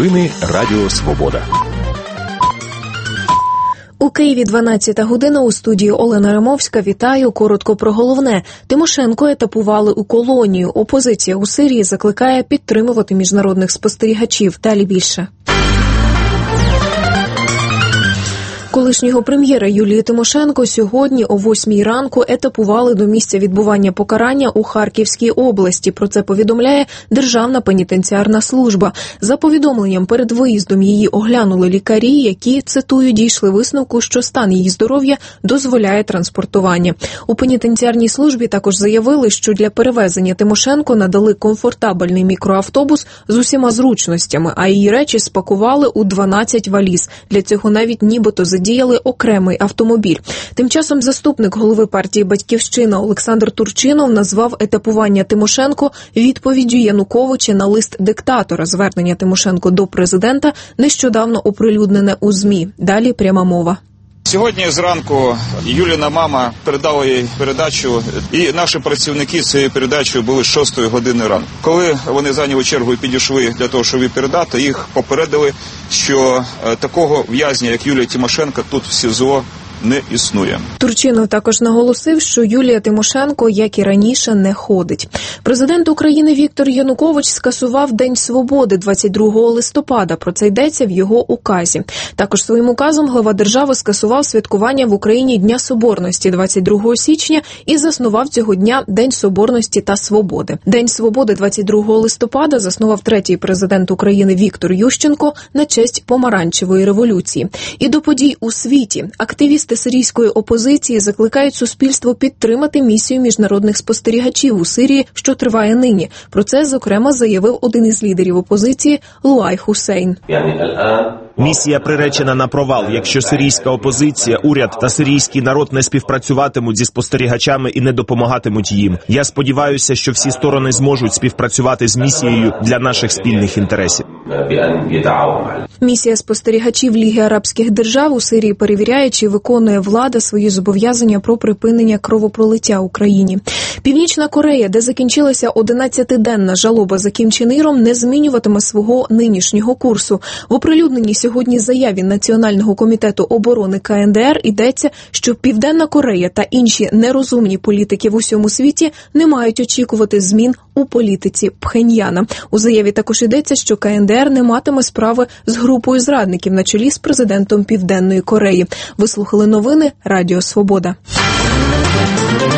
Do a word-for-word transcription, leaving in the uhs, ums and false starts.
Новини Радіо Свобода. У Києві дванадцята година, у студії Олена Римовська. Вітаю. Коротко про головне. Тимошенко етапували у колонію. Опозиція у Сирії закликає підтримувати міжнародних спостерігачів. Далі більше. Колишнього прем'єра Юлії Тимошенко сьогодні о восьмій ранку етапували до місця відбування покарання у Харківській області. Про це повідомляє Державна пенітенціарна служба. За повідомленням, перед виїздом її оглянули лікарі, які, цитую, дійшли висновку, що стан її здоров'я дозволяє транспортування. У пенітенціарній службі також заявили, що для перевезення Тимошенко надали комфортабельний мікроавтобус з усіма зручностями, а її речі спакували у дванадцять валіз. Для цього навіть нібито задіяли окремий автомобіль. Тим часом заступник голови партії «Батьківщина» Олександр Турчинов назвав етапування Тимошенко відповіддю Януковича на лист диктатора. Звернення Тимошенко до президента нещодавно оприлюднене у ЗМІ. Далі пряма мова. Сьогодні зранку Юліна мама передала їй передачу, і наші працівники цією передачею були з шостої години ранку. Коли вони зайняли чергу і підійшли для того, щоб її передати, їх попередили, що такого в'язня, як Юлія Тимошенко, тут в СІЗО не існує. Турчинов також наголосив, що Юлія Тимошенко, як і раніше, не ходить. Президент України Віктор Янукович скасував День Свободи двадцять другого листопада. Про це йдеться в його указі. Також своїм указом глава держави скасував святкування в Україні Дня Соборності двадцять другого січня і заснував цього дня День Соборності та Свободи. День Свободи двадцять другого листопада заснував третій президент України Віктор Ющенко на честь помаранчевої революції. І до подій у світі. Активісти сирійської опозиції закликають суспільство підтримати місію міжнародних спостерігачів у Сирії, що триває нині. Про це, зокрема, заявив один із лідерів опозиції Луай Хусейн. Місія приречена на провал, якщо сирійська опозиція, уряд та сирійський народ не співпрацюватимуть зі спостерігачами і не допомагатимуть їм. Я сподіваюся, що всі сторони зможуть співпрацювати з місією для наших спільних інтересів. Місія спостерігачів Ліги арабських держав у Сирії перевіряє, чи виконує влада свої зобов'язання про припинення кровопролиття Україні. Північна Корея, де закінчилася одинадцятиденна жалоба за Кім Чен Іром, не змінюватиме свого нинішнього курсу. В оприлюдненій сьогодні заяві Національного комітету оборони Ка Ен Де Ер йдеться, що Південна Корея та інші нерозумні політики в усьому світі не мають очікувати змін у політиці Пхеньяна. У заяві також йдеться, що Ка Ен Де Ер не матиме справи з групою зрадників на чолі з президентом Південної Кореї. Ви слухали новини Радіо Свобода.